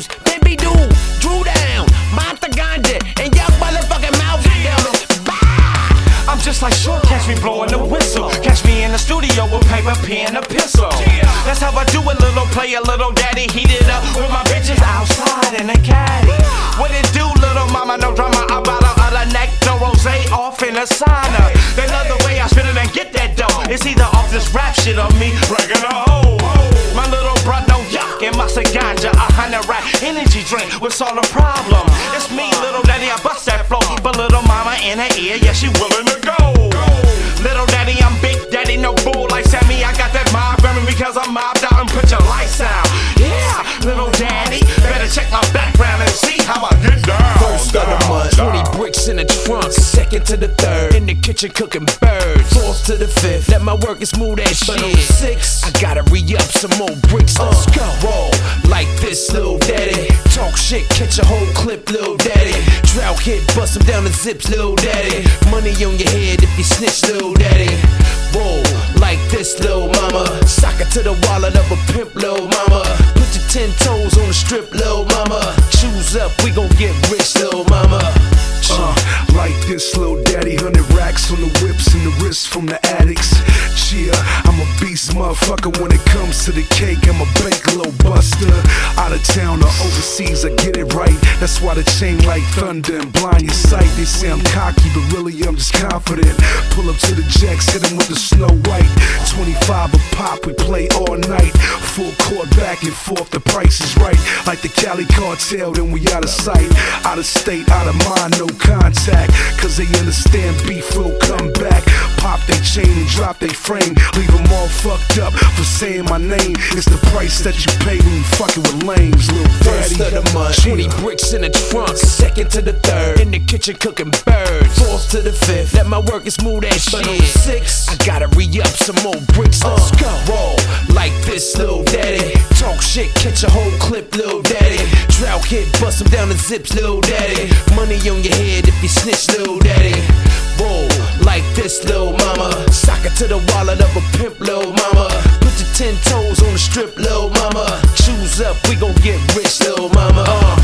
Baby dude, Drew down, Monta Ganja, and young motherfucking mouth down. I'm just like short, catch me blowing the whistle. Catch me in the studio with paper, pen, a pistol. That's how I do a little play, a little daddy. Heat it up with my bitches outside in a caddy. What it do, little mama? No drama about her other neck, no rose off in a sauna. They love the way I spit it and get that dough. It's either off this rap shit or me bragging a hoe. My little bro, no yuck, and Monta Ganja, 100 rack energy drink. What's all the problem? It's me, little daddy, I bust that flow. But little mama in her ear, yeah, she willing to go. Little daddy, I'm big daddy, no bull like Sammy. I got that mob grabbing because I'm mobbed out and put your lights out. Yeah, little daddy, better check my background and see how I get down. First of the month, 20 bricks in the trunk. Second to the third, in the kitchen cooking birds. Fourth to the fifth, let my work is smooth as shit. Six, I gotta re-up some more bricks. Let's go. Roll like this, little daddy. Talk shit, catch a whole clip, little daddy. Drought hit, bust him down the zips, little daddy. Money on your head if you snitch, little daddy. Roll like this, little mama. Sock it to the wallet of a pimp, little mama. Put your 10 toes on the strip, little mama. Choose up, we gon' get rich, little mama. Like this, little daddy, 100 racks on the whips and the wrists from the addicts. Yeah, I'm a beast motherfucker when it comes to the cake. I'm a bake little buster. Out of town or overseas, I get it right. That's why the chain like thunder and blind your sight. They say I'm cocky, but really I'm just confident. Pull up to the jacks, hit 'em with the Snow White. 25 a pop, we play all night. Full court back and forth, the price is right. Like the Cali cartel, then we out of sight. Out of state, out of mind, no contact. Cause they understand beef will come back. Pop they chain and drop they frame. Leave them all fucked up for saying my name. It's the price that you pay when you fucking with lames, little daddy. First of the month, 20 bricks in the trunk. Second to the third, in the kitchen cooking birds. Fourth to the fifth, let my work is smooth as shit. Six, I gotta re-up some more bricks. Let's go. Roll like this, little daddy. Talk shit, catch a whole clip, little daddy. Drought hit, bust him down the zips, little daddy. Money on your head if you snitch, little daddy. Roll like this, little mama. Sock it to the wallet of a pimp, little mama. Put your 10 toes on the strip, little mama. Choose up, we gon' get rich, little mama.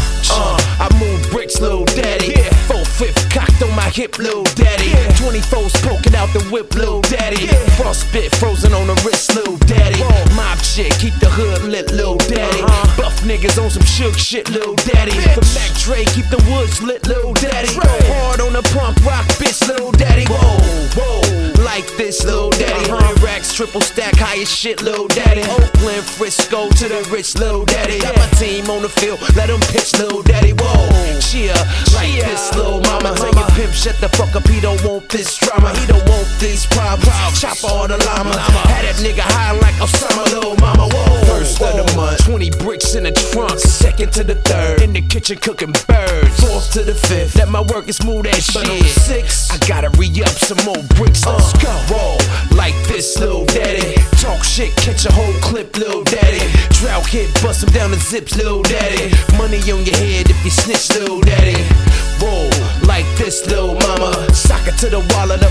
I move bricks, little daddy. 4/5 cocked on my hip, little daddy. 24's poking out the whip, little daddy. Frostbit frozen on the wrist, little daddy. Mob shit, keep the hood lit, little daddy. Buff niggas on some shook shit, little daddy. For Mac Dre, keep the woods lit, little daddy. Go hard on the punk rock, bitch, little daddy. Whoa, whoa, like this, little daddy. 100 racks, triple stack, high as shit, little daddy. Oakland, Frisco to the rich, little daddy. Got my team on the field, let them pitch, little daddy. Whoa, cheer, like this, little mama. Tell your pimp, shut the fuck up, he don't want this drama. He don't want these problems. Chop all the llama. Had that nigga high like Osama, little mama. Whoa. First of the month, 20 bricks in the trunk. Second to the third, in the kitchen cooking birds. Fourth to the fifth, let my work is smooth as shit. Six, I gotta re-up some more bricks. Let's go. Roll like this, little daddy. Talk shit, catch a whole clip, little daddy. Drought hit, bust him down the zips, little daddy. Money on your head if you snitch, little daddy. Roll like this, little mama. Sock it to the wallet